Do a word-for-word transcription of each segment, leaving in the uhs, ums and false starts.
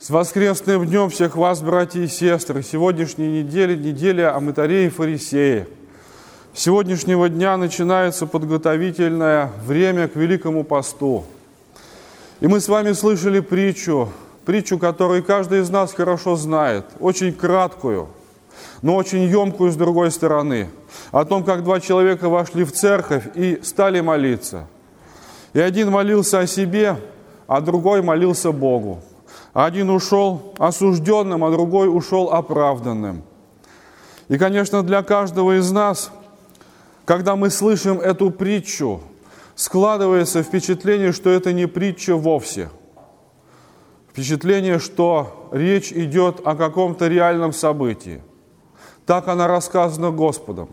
С воскресным днем всех вас, братья и сестры! Сегодняшняя неделя – неделя Амитарея и Фарисея. С сегодняшнего дня начинается подготовительное время к Великому посту. И мы с вами слышали притчу, притчу, которую каждый из нас хорошо знает, очень краткую, но очень емкую с другой стороны, о том, как два человека вошли в церковь и стали молиться. И один молился о себе, а другой молился Богу. Один ушел осужденным, а другой ушел оправданным. И, конечно, для каждого из нас, когда мы слышим эту притчу, складывается впечатление, что это не притча вовсе. Впечатление, что речь идет о каком-то реальном событии. Так она рассказана Господом.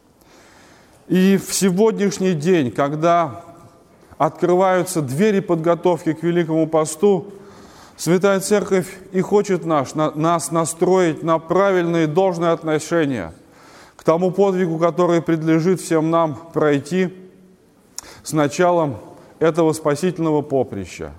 И в сегодняшний день, когда открываются двери подготовки к Великому посту, Святая Церковь и хочет наш, на, нас настроить на правильные должные отношения к тому подвигу, который предлежит всем нам пройти с началом этого спасительного поприща.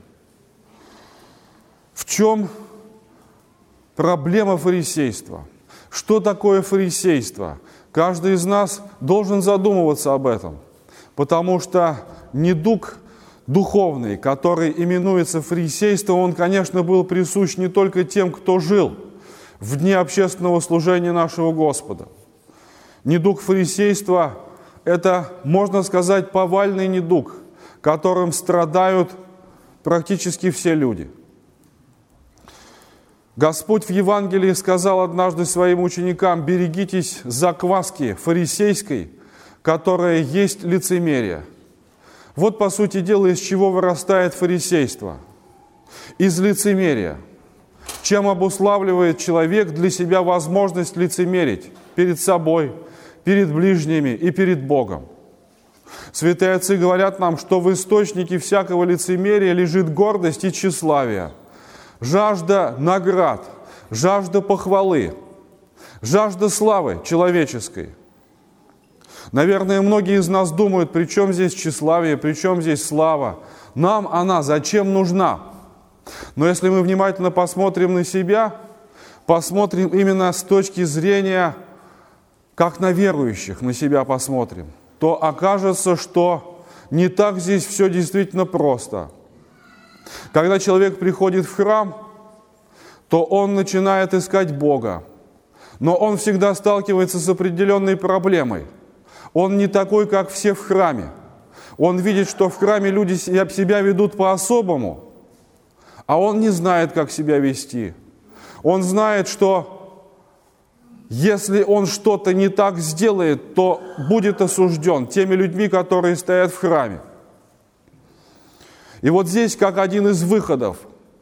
В чем проблема фарисейства? Что такое фарисейство? Каждый из нас должен задумываться об этом, потому что недуг духовный, который именуется фарисейством, он, конечно, был присущ не только тем, кто жил в дни общественного служения нашего Господа. Недуг фарисейства – это, можно сказать, повальный недуг, которым страдают практически все люди. Господь в Евангелии сказал однажды своим ученикам: «Берегитесь закваски фарисейской, которая есть лицемерие». Вот, по сути дела, из чего вырастает фарисейство. Из лицемерия. Чем обуславливает человек для себя возможность лицемерить перед собой, перед ближними и перед Богом. Святые отцы говорят нам, что в источнике всякого лицемерия лежит гордость и тщеславие, жажда наград, жажда похвалы, жажда славы человеческой. Наверное, многие из нас думают, при чем здесь тщеславие, при чем здесь слава? Нам она зачем нужна? Но если мы внимательно посмотрим на себя, посмотрим именно с точки зрения, как на верующих на себя посмотрим, то окажется, что не так здесь все действительно просто. Когда человек приходит в храм, то он начинает искать Бога, но он всегда сталкивается с определенной проблемой. Он не такой, как все в храме. Он видит, что в храме люди себя ведут по-особому, а он не знает, как себя вести. Он знает, что если он что-то не так сделает, то будет осужден теми людьми, которые стоят в храме. И вот здесь, как один из выходов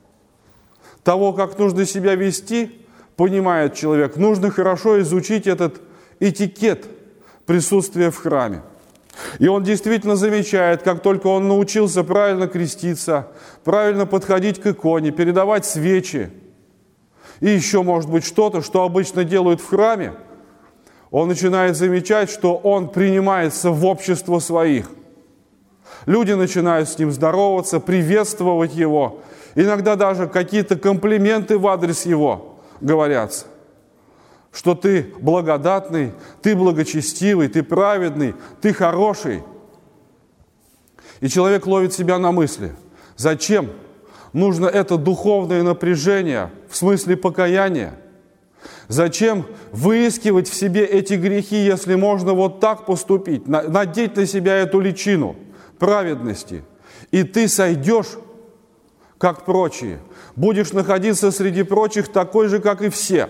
того, как нужно себя вести, понимает человек, нужно хорошо изучить этот этикет присутствия в храме. И он действительно замечает, как только он научился правильно креститься, правильно подходить к иконе, передавать свечи, и еще, может быть, что-то, что обычно делают в храме, он начинает замечать, что он принимается в общество своих. Люди начинают с ним здороваться, приветствовать его, иногда даже какие-то комплименты в адрес его говорятся. Что ты благодатный, ты благочестивый, ты праведный, ты хороший. И человек ловит себя на мысли: зачем нужно это духовное напряжение в смысле покаяния? Зачем выискивать в себе эти грехи, если можно вот так поступить, надеть на себя эту личину праведности, и ты сойдешь, как прочие, будешь находиться среди прочих такой же, как и все.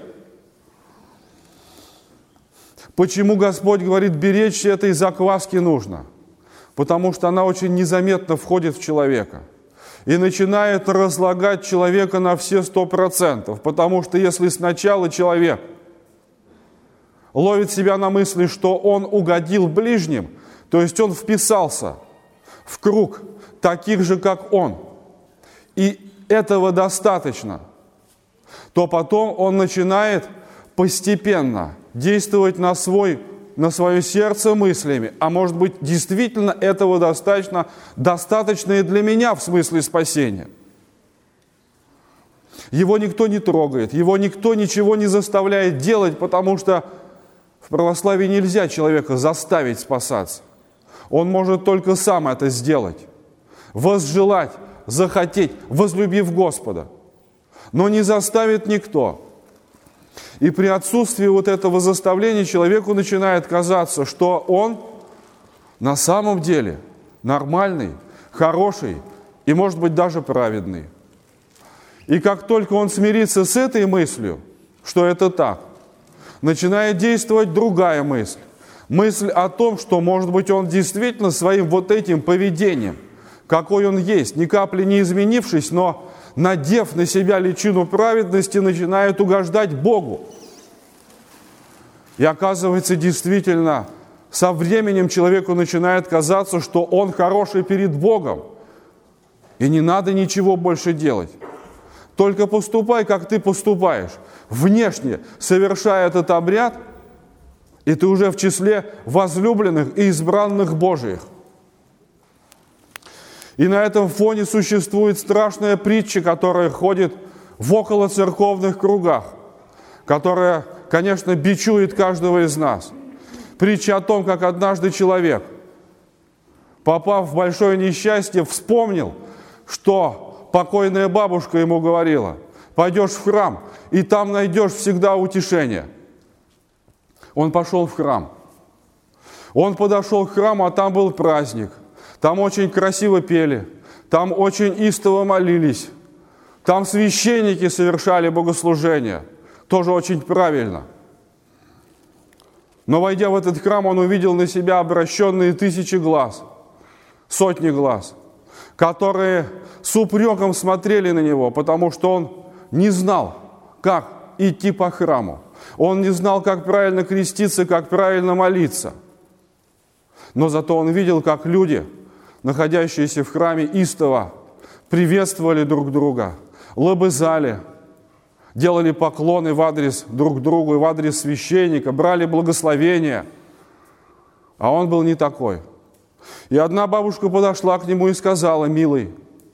Почему Господь говорит, беречься этой закваски нужно? Потому что она очень незаметно входит в человека и начинает разлагать человека на все сто процентов. Потому что если сначала человек ловит себя на мысли, что он угодил ближним, то есть он вписался в круг таких же, как он, и этого достаточно, то потом он начинает постепенно действовать на, свой, на свое сердце мыслями. А может быть, действительно этого достаточно, достаточно и для меня в смысле спасения. Его никто не трогает, его никто ничего не заставляет делать, потому что в православии нельзя человека заставить спасаться. Он может только сам это сделать, возжелать, захотеть, возлюбив Господа. Но не заставит никто. И при отсутствии вот этого заставления человеку начинает казаться, что он на самом деле нормальный, хороший и, может быть, даже праведный. И как только он смирится с этой мыслью, что это так, начинает действовать другая мысль. Мысль о том, что, может быть, он действительно своим вот этим поведением, какой он есть, ни капли не изменившись, но надев на себя личину праведности, начинает угождать Богу. И оказывается, действительно, со временем человеку начинает казаться, что он хороший перед Богом. И не надо ничего больше делать. Только поступай, как ты поступаешь. Внешне совершая этот обряд, и ты уже в числе возлюбленных и избранных Божиих. И на этом фоне существует страшная притча, которая ходит в околоцерковных кругах, которая, конечно, бичует каждого из нас. Притча о том, как однажды человек, попав в большое несчастье, вспомнил, что покойная бабушка ему говорила: пойдешь в храм, и там найдешь всегда утешение. Он пошел в храм. Он подошел к храму, а там был праздник. Там очень красиво пели, там очень истово молились, там священники совершали богослужения. Тоже очень правильно. Но, войдя в этот храм, он увидел на себя обращенные тысячи глаз, сотни глаз, которые с упреком смотрели на него, потому что он не знал, как идти по храму. Он не знал, как правильно креститься, как правильно молиться. Но зато он видел, как люди, находящиеся в храме, истово приветствовали друг друга, лобызали, делали поклоны в адрес друг другу и в адрес священника, брали благословения. А он был не такой. И одна бабушка подошла к нему и сказала: милый,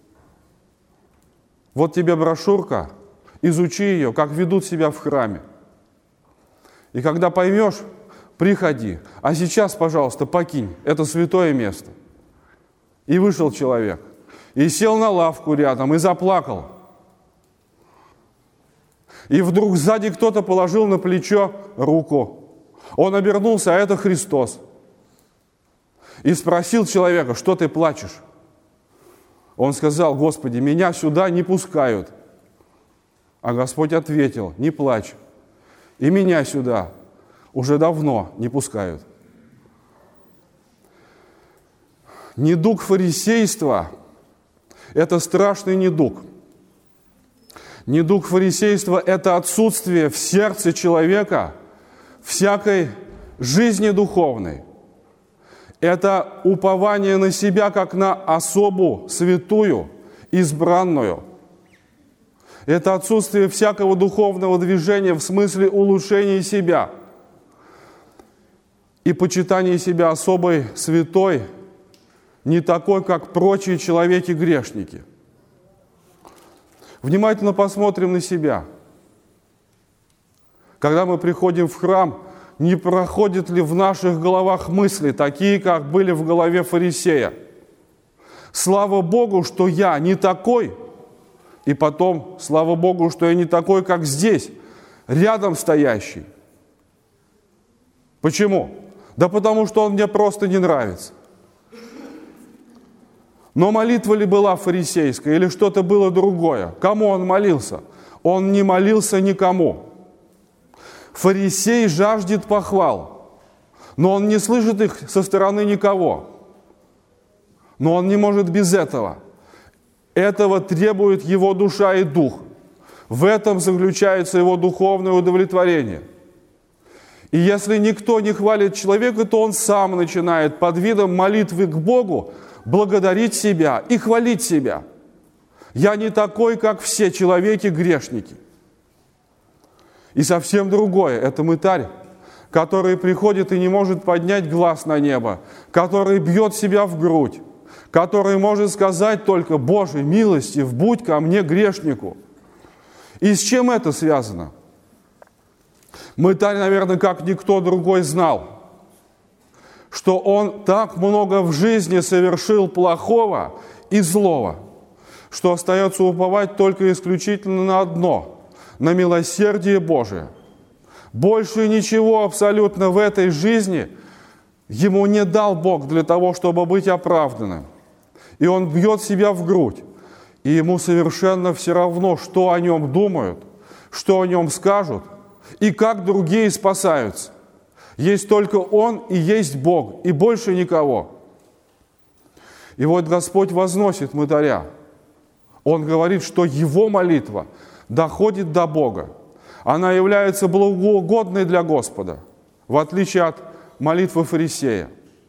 вот тебе брошюрка, изучи ее, как ведут себя в храме. И когда поймешь, приходи. А сейчас, пожалуйста, покинь это святое место. И вышел человек, и сел на лавку рядом, и заплакал. И вдруг сзади кто-то положил на плечо руку. Он обернулся, а это Христос. И спросил человека: что ты плачешь? Он сказал: Господи, меня сюда не пускают. А Господь ответил: не плачь. И меня сюда уже давно не пускают. Недуг фарисейства – это страшный недуг. Недуг фарисейства – это отсутствие в сердце человека всякой жизни духовной. Это упование на себя, как на особу святую, избранную. Это отсутствие всякого духовного движения в смысле улучшения себя и почитания себя особой святой, не такой, как прочие человеки-грешники. Внимательно посмотрим на себя. Когда мы приходим в храм, не проходят ли в наших головах мысли, такие, как были в голове фарисея? Слава Богу, что я не такой, и потом, слава Богу, что я не такой, как здесь, рядом стоящий. Почему? Да потому что он мне просто не нравится. Но молитва ли была фарисейская или что-то было другое? Кому он молился? Он не молился никому. Фарисей жаждет похвал, но он не слышит их со стороны никого. Но он не может без этого. Этого требует его душа и дух. В этом заключается его духовное удовлетворение. И если никто не хвалит человека, то он сам начинает под видом молитвы к Богу благодарить себя и хвалить себя. Я не такой, как все человеки-грешники. И совсем другое – это мытарь, который приходит и не может поднять глаз на небо, который бьет себя в грудь, который может сказать только: «Боже, милостив, будь ко мне, грешнику». И с чем это связано? Мытарь, наверное, как никто другой знал, что он так много в жизни совершил плохого и злого, что остается уповать только исключительно на одно, на милосердие Божие. Больше ничего абсолютно в этой жизни ему не дал Бог для того, чтобы быть оправданным. И он бьет себя в грудь, и ему совершенно все равно, что о нем думают, что о нем скажут, и как другие спасаются. Есть только он и есть Бог, и больше никого. И вот Господь возносит мытаря. Он говорит, что его молитва доходит до Бога. Она является благоугодной для Господа, в отличие от молитвы фарисея.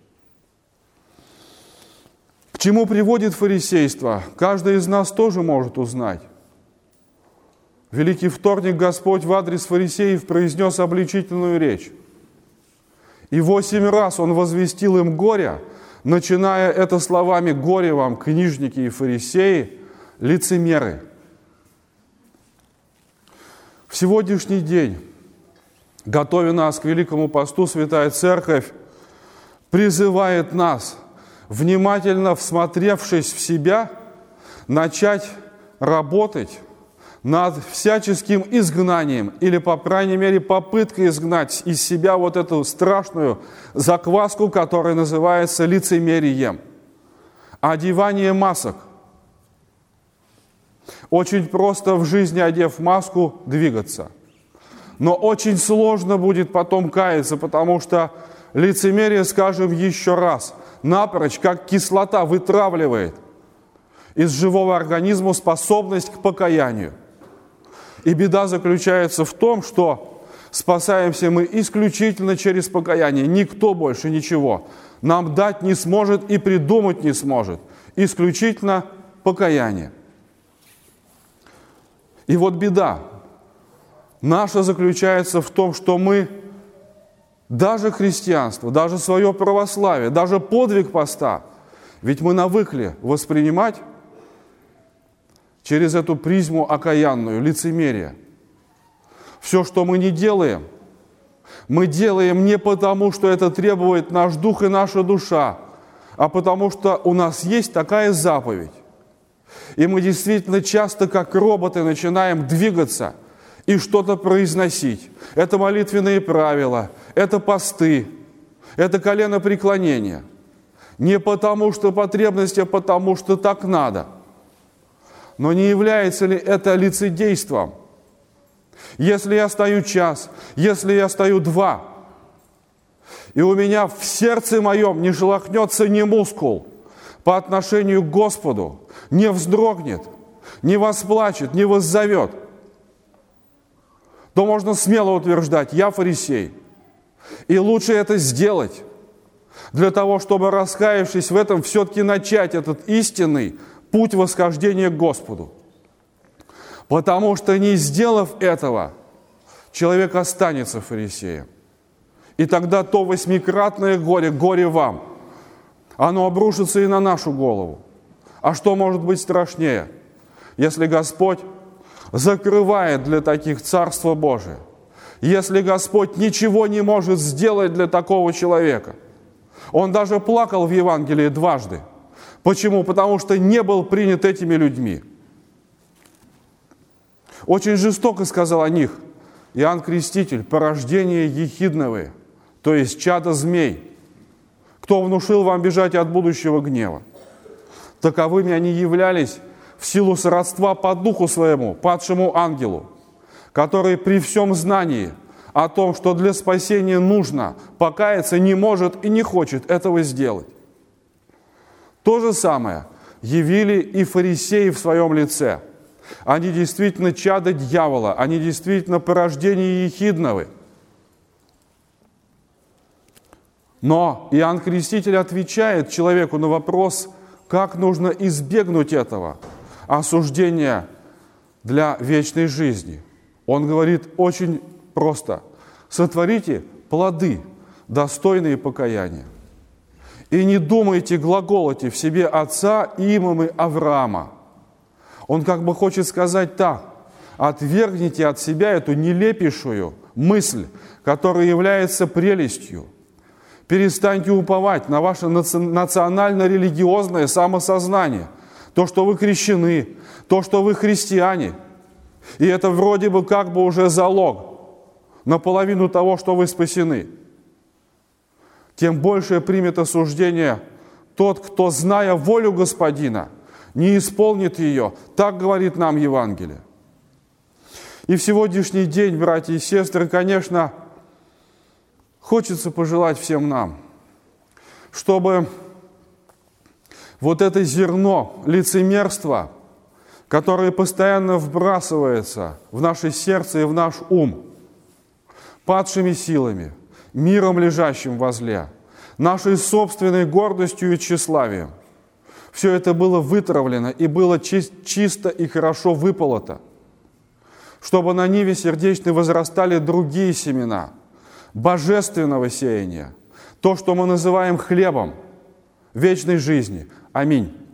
К чему приводит фарисейство, каждый из нас тоже может узнать. В Великий вторник Господь в адрес фарисеев произнес обличительную речь. И восемь раз Он возвестил им горе, начиная это словами «Горе вам, книжники и фарисеи, лицемеры». В сегодняшний день, готовя нас к Великому посту, Святая Церковь призывает нас, внимательно всмотревшись в себя, начать работать над всяческим изгнанием или, по крайней мере, попыткой изгнать из себя вот эту страшную закваску, которая называется лицемерием. Одевание масок. Очень просто в жизни, одев маску, двигаться. Но очень сложно будет потом каяться, потому что лицемерие, скажем еще раз, напрочь, как кислота, вытравливает из живого организма способность к покаянию. И беда заключается в том, что спасаемся мы исключительно через покаяние. Никто больше ничего нам дать не сможет и придумать не сможет. Исключительно покаяние. И вот беда наша заключается в том, что мы даже христианство, даже свое православие, даже подвиг поста, ведь мы навыкли воспринимать через эту призму окаянную, лицемерие. Все, что мы не делаем, мы делаем не потому, что это требует наш дух и наша душа, а потому что у нас есть такая заповедь. И мы действительно часто, как роботы, начинаем двигаться и что-то произносить. Это молитвенные правила, это посты, это коленопреклонение. Не потому, что потребность, а потому, что так надо. Но не является ли это лицедейством? Если я стою час, если я стою два, и у меня в сердце моем не шелохнется ни мускул по отношению к Господу, не вздрогнет, не восплачет, не воззовет, то можно смело утверждать: я фарисей. И лучше это сделать для того, чтобы, раскаявшись в этом, все-таки начать этот истинный путь восхождения к Господу. Потому что, не сделав этого, человек останется фарисеем. И тогда то восьмикратное горе, горе вам, оно обрушится и на нашу голову. А что может быть страшнее, если Господь закрывает для таких Царство Божие? Если Господь ничего не может сделать для такого человека? Он даже плакал в Евангелии дважды. Почему? Потому что не был принят этими людьми. Очень жестоко сказал о них Иоанн Креститель: порождение ехидновые, то есть чадо змей. Кто внушил вам бежать от будущего гнева? Таковыми они являлись в силу сродства по духу своему, падшему ангелу, который при всем знании о том, что для спасения нужно покаяться, не может и не хочет этого сделать. То же самое явили и фарисеи в своем лице. Они действительно чадо дьявола, они действительно порождение ехидновы. Но Иоанн Креститель отвечает человеку на вопрос, как нужно избегнуть этого осуждения для вечной жизни. Он говорит очень просто: сотворите плоды, достойные покаяния. И не думайте, глаголоте в себе отца Имамы Авраама. Он как бы хочет сказать так: Отвергните от себя эту нелепейшую мысль, которая является прелестью. Перестаньте уповать на ваше национально-религиозное самосознание, то, что вы крещены, то, что вы христиане. И это вроде бы как бы уже залог наполовину того, что вы спасены. Тем больше примет осуждение тот, кто, зная волю Господина, не исполнит ее. Так говорит нам Евангелие. И в сегодняшний день, братья и сестры, конечно, хочется пожелать всем нам, чтобы вот это зерно лицемерства, которое постоянно вбрасывается в наше сердце и в наш ум, падшими силами, миром, лежащим возле, нашей собственной гордостью и тщеславием, все это было вытравлено и было чисто и хорошо выполото, чтобы на ниве сердечной возрастали другие семена божественного сеяния, то, что мы называем хлебом вечной жизни. Аминь.